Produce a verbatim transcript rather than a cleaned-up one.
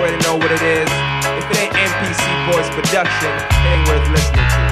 already know what it is. If it ain't M P C Boys production, it ain't worth listening to.